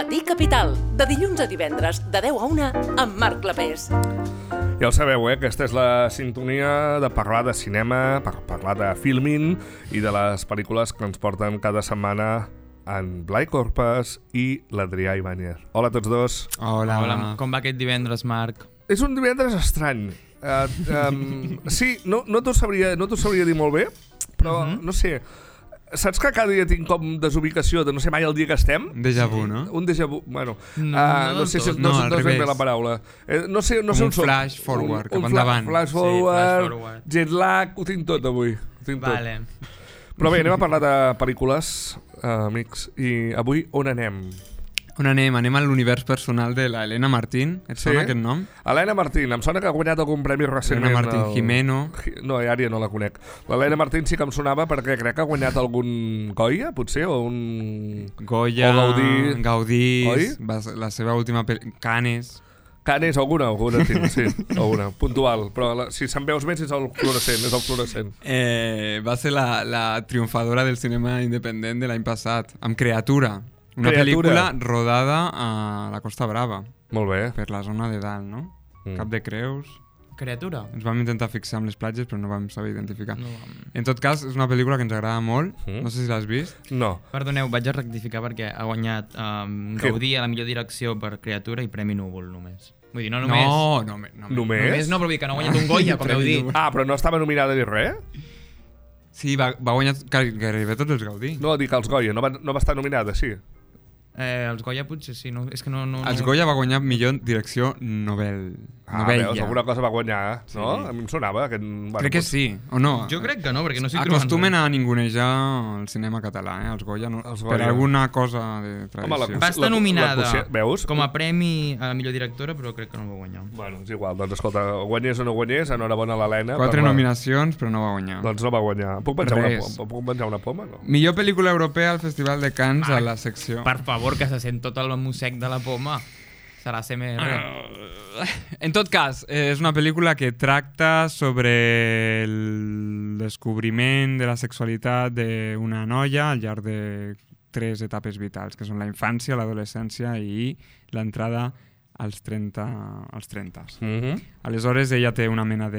Matí Capital, de dilluns a divendres, de 10 a 1, amb Marc Clapés. Ja ho sabeu, aquesta és la sintonia de parlar de cinema, per parlar de filming i de les pel·lícules que ens porten cada setmana en Blai Corpes i l'Adrià Ibáñez. Hola a tots dos. Hola. Com va aquest divendres, Marc? És un divendres estrany. Sí, no t'ho sabria dir molt bé, però no sé... Saps que cada dia tinc com desubicació de no sé mai el dia que estem? Un déjà vu, no? Un déjà vu, bueno, no sé si no, és ben bé la paraula. No sé un flash forward, cap endavant. Flash forward, jet lag, ho tinc tot avui. Vale. Però bé, anem a parlar de pel·lícules, amics, i avui on anem? On anem? Anem a l'univers personal de la Elena Martín. Et sona aquest nom? Elena Martín, em sona que ha guanyat algun premi recentment. Elena Martín Jimeno. No, ara ja no la conec. L'Elena Martín sí que em sonava perquè crec que ha guanyat algun Goya, potser, o un... Goya, o Gaudí, la seva última Canes. Canes, alguna tinc, sí, alguna, puntual. Però si se'n veus més és el fluorescent, Va ser la triomfadora del cinema independent de l'any passat, amb Criatura. Una pel·lícula rodada a la Costa Brava. Molt bé. Per la zona de dalt, no? Cap de Creus. Criatura. Ens vam intentar fixar amb les platges, però no vam saber identificar. En tot cas, és una pel·lícula que ens agrada molt. No sé si l'has vist. No. Perdoneu, vaig a rectificar perquè ha guanyat Gaudí a la millor direcció per Criatura i Premi Núvol, només. Vull dir, no només... Només? Només no, però vull dir que no ha guanyat un Goya, com heu dit. Però no estava nominada ni res? Sí, va guanyar gairebé tots els Gaudí. No, dic els Goya, no va estar nominada, sí. Els Goya potser sí, no, és que no... Els Goya va guanyar millor direcció Nobel. Veus, alguna cosa va guanyar, no? Sí. A mi em sonava. Crec que sí, o no? Jo crec que no, perquè no estic trobant... Acostumen a ningunejar el cinema català, els Goya, no? Per alguna cosa de tradició. Va estar nominada veus? com a premi a la millor directora, però crec que no va guanyar. Bueno, és igual, doncs escolta, guanyés o no guanyés, enhorabona a l'Helena. 4 nominacions, però no va guanyar. Doncs no va guanyar. Puc menjar una poma, no? Millor pel·lícula europea al Festival de Cannes a la secció. Per favor, que se sent tot el mossec de la poma. Serà CMR. En tot cas, és una pel·lícula que tracta sobre el descobriment de la sexualitat d'una noia al llarg de 3 etapes vitals, que són la infància, l'adolescència i l'entrada als 30. Aleshores, ella té una mena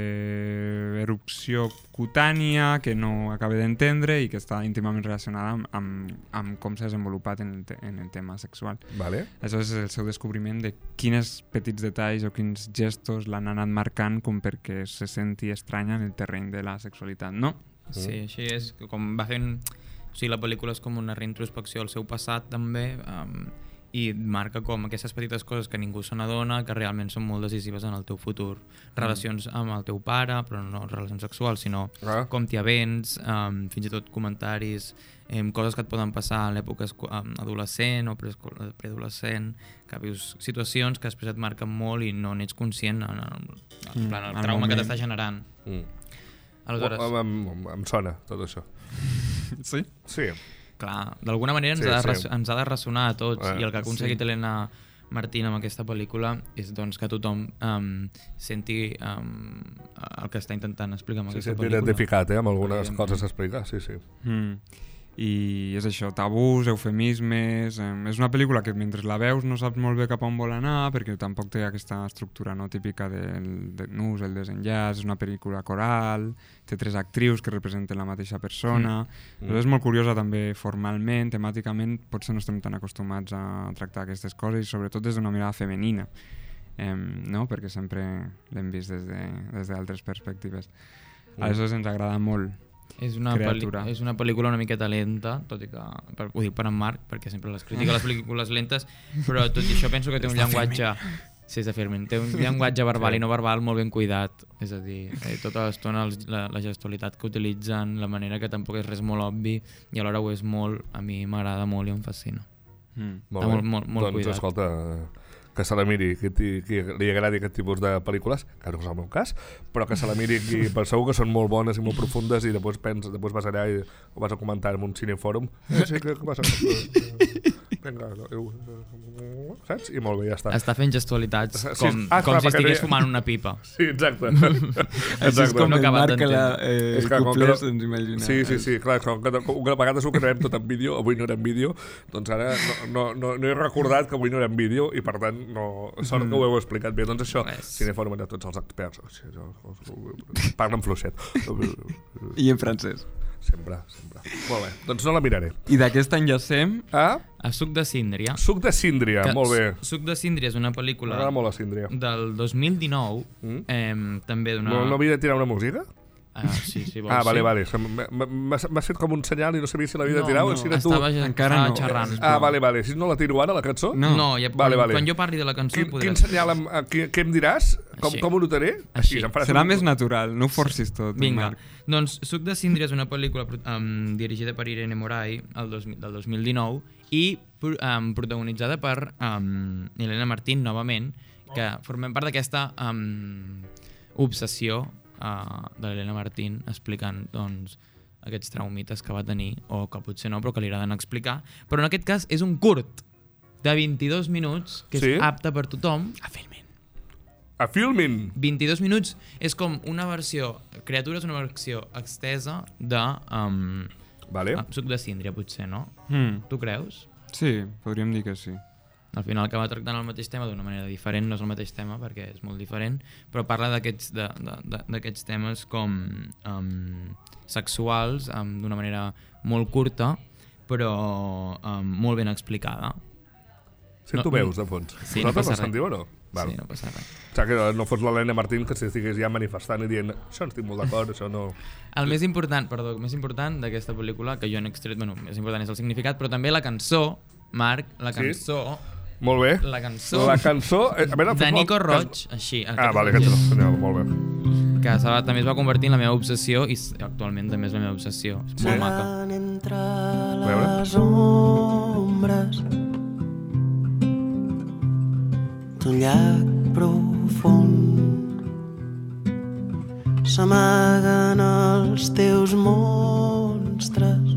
d'erupció cutània que no acaba d'entendre i que està íntimament relacionada amb com s'ha desenvolupat en el tema sexual. Vale. Aleshores, és el seu descobriment de quins petits detalls o quins gestos l'han anat marcant com perquè se senti estranya en el terreny de la sexualitat, no? Sí, així és. Com va fent... O sigui, la pel·lícula és com una reintrospecció al seu passat, també, i marca com aquestes petites coses que ningú se n'adona, que realment són molt decisives en el teu futur. Relacions amb el teu pare, però no relacions sexuals, sinó com t'hi avens, fins i tot comentaris, coses que et poden passar a l'època adolescent o preadolescent, que vius situacions que després et marquen molt i no n'ets conscient en el trauma que t'està generant. Aleshores... Em sona tot això. Sí? Sí. Clar, d'alguna manera ens ha de ressonar a tots, i el que ha aconseguit Elena Martín amb aquesta pel·lícula és doncs, que tothom senti el que està intentant explicar amb aquesta pel·lícula. Identificat amb algunes coses a explicar, sí. I és això, tabús, eufemismes... És una pel·lícula que mentre la veus no saps molt bé cap on vol anar, perquè tampoc té aquesta estructura no típica del nus, el desenllaç. És una pel·lícula coral, té 3 actrius que representen la mateixa persona. Però és molt curiosa també formalment, temàticament, potser no estem tan acostumats a tractar aquestes coses, i sobretot des d'una mirada femenina, no? Perquè sempre l'hem vist des d'altres perspectives. Aleshores ens agrada molt. És una pel·lícula una miqueta lenta, tot i que ho dic per en Marc, perquè sempre les critica les pel·lícules lentes, però tot i això penso que té un llenguatge... Sí, és de Firmin. Té un llenguatge verbal i no verbal molt ben cuidat. És a dir, tota l'estona la gestualitat que utilitzen, la manera que tampoc és res molt obvi i alhora ho és molt, a mi m'agrada molt i em fascina. Molt doncs, cuidat. Escolta, que se la miri qui li agradi aquest tipus de pel·lícules, que no és el meu cas, però que se la miri qui segur que són molt bones i molt profundes, i després vas allà i ho vas a comentar en un cinefòrum. Sí, què passa? vinga, saps? I molt bé, ja està. Està fent gestualitats com clar, si estigués fumant una pipa. Sí, exacte. Això és com no el acabat Marc d'entendre. cuplers, ens imaginem. Sí, clar, com que a vegades ho creem tot en vídeo, avui no era en vídeo, doncs ara no he recordat que avui no era en vídeo i per tant sort que ho heu explicat bé. Doncs això, Cineforum de tots els experts, parlen fluixet. I en francès. Sempre. Molt bé, doncs no la miraré. I d'aquest any llacem A Suc de síndria. Suc de síndria, molt bé. Suc de síndria és una pel·lícula M'agrada molt la síndria. del 2019, també d'una... No havia de tirar una música? Sí, vols vale. M'ha fet com un senyal i no sabia si l'havia de tirar o si era tu. Estava xerrant. Vale. Si no la tiro ara, la cançó? No, quan jo parli de la cançó... Quin senyal, què em diràs? Com ho notaré? Així. Serà més natural, no ho forcis tot. Vinga, doncs Suc de síndria és una pel·lícula dirigida per Irene Moray del 2019 i protagonitzada per Elena Martín, novament, que formem part d'aquesta obsessió de l'Elena Martín explicant doncs, aquests traumites que va tenir, o que potser no, però que li agraden explicar. Però en aquest cas és un curt de 22 minuts, que és apte per tothom. A Filmin! 22 minuts és com una versió... Criatura és una versió extesa de Suc de síndria, potser, no? Tu creus? Sí, podríem dir que sí. Al final acaba tractant el mateix tema d'una manera diferent, no és el mateix tema perquè és molt diferent, però parla d'aquests temes com sexuals d'una manera molt curta, però molt ben explicada. Sento veus de fons. Sí, vosaltres no sentiu o no? Sí, no passa res. O sigui, que no fos l'Helena Martín que s'estigués ja manifestant i dient això no estic molt d'acord, això no... El més important d'aquesta pel·lícula, que jo n'he extret, més important és el significat, però també la cançó, Marc, la cançó... Molt bé. La cançó de Nico Roig, així. Vale, molt bé. Que també es va convertir en la meva obsessió i actualment també és la meva obsessió. És molt maca. Entre les ombres d'un llac profund s'amaguen els teus monstres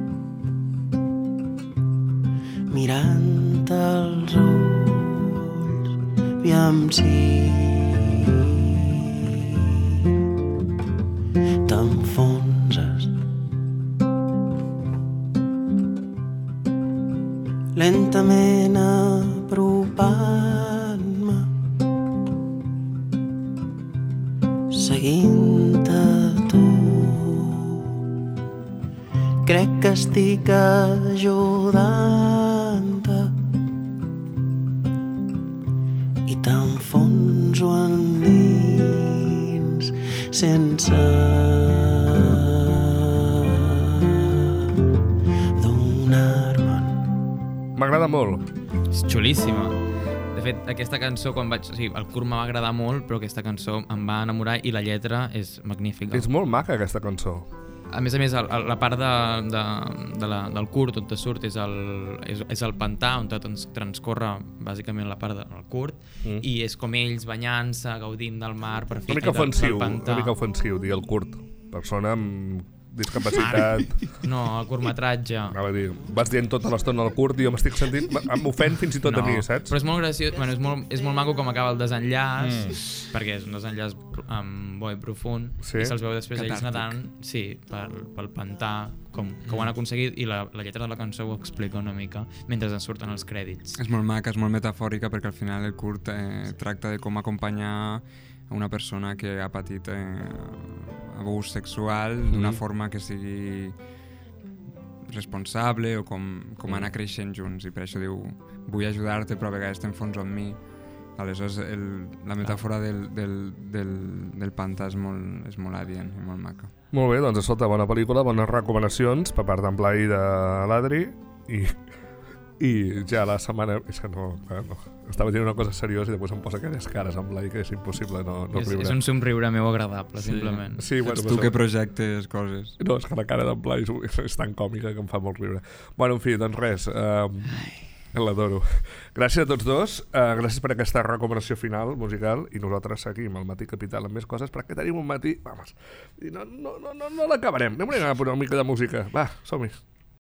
mirant els ulls, aviam si t'enfonses. Lentament apropant-me, seguint-te tu. Crec que estic ajudant-te i t'enfonso endins sense donar-me'n. M'agrada molt. És xulíssima. De fet, aquesta cançó, el curt m'ha agradar molt, però aquesta cançó em va enamorar i la lletra és magnífica. És molt maca, aquesta cançó. A més, la part del curt on te surt és el pantà, on tot transcorre bàsicament la part del curt, i és com ells banyant-se, gaudint del mar per fi del pantà. Una mica ofensiu, dir el curt. Persona amb discapacitat... No, el curtmetratge. Vas dient tota l'estona al curt i jo m'estic sentint... M'ofèn fins i tot a mi, saps? Però és molt graciós, és molt maco com acaba el desenllaç, perquè és un desenllaç bo i profund, i se'ls veu després ells nedant pel pantà, com que ho han aconseguit, i la lletra de la cançó ho explica una mica mentre ens surten els crèdits. És molt maca, és molt metafòrica, perquè al final el curt tracta de com acompanyar a una persona que ha patit abús sexual d'una forma que sigui responsable o com anar creixent junts, i per això diu vull ajudar-te però a vegades t'enfonso en mi. Aleshores la metàfora del pantà és molt adient i molt maca. Molt bé, doncs escolta, bona pel·lícula, bones recomanacions per part d'en Blai i de l'Adri, i ja la setmana... Estava dient una cosa seriosa i després em posa aquelles cares amb Blai que és impossible no riure. És un somriure meu agradable, simplement. Sí, ets tu que projectes coses. No, és que la cara d'en Blai és tan còmica que em fa molt riure. Bueno, en fi, doncs res, l'adoro. Gràcies a tots dos, gràcies per aquesta recomanació final musical, i nosaltres seguim al Matí Capital amb més coses perquè tenim un matí... Vamos, no l'acabarem. Anem a posar una mica de música. Va, som-hi.